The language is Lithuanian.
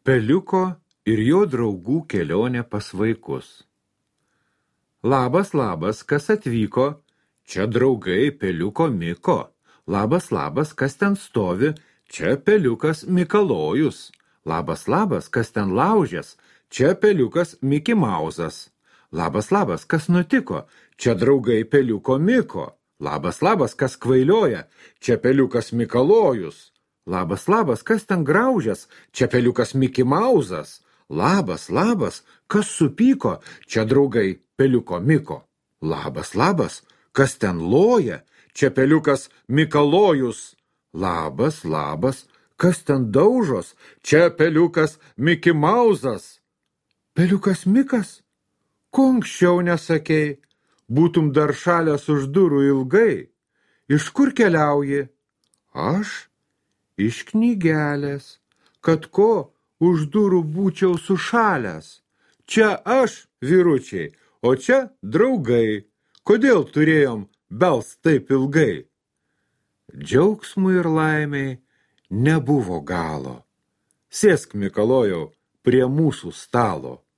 Peliuko ir jo draugų kelionė pas vaikus. Labas, labas, kas atvyko? Čia draugai Peliuko Miko. Labas, labas, kas ten stovi? Čia Peliukas Mikalojus. Labas, labas, kas ten laužės? Čia Peliukas Miki Mauzas. Labas, labas, kas nutiko? Čia draugai Peliuko Miko. Labas, labas, kas kvailioja? Čia Peliukas Mikalojus. Labas, labas, kas ten graužės? Čia Peliukas Miki Mauzas. Labas, labas, kas supyko? Čia draugai Peliuko Miko. Labas, labas, kas ten loja? Čia Peliukas Mikalojus. Labas, labas, kas ten daužos? Čia Peliukas Miki Mauzas. Peliukas Mikas? Ko anksčiau nesakei? Būtum dar šalęs už durų ilgai. Iš kur keliauji? Aš? Iš knygelės. Kad ko už durų būčiau sušalęs. Čia aš, vyručiai, o čia draugai. Kodėl turėjom belst taip ilgai? Džiaugsmui ir laimiai nebuvo galo. Sėsk, Mikalojau, prie mūsų stalo.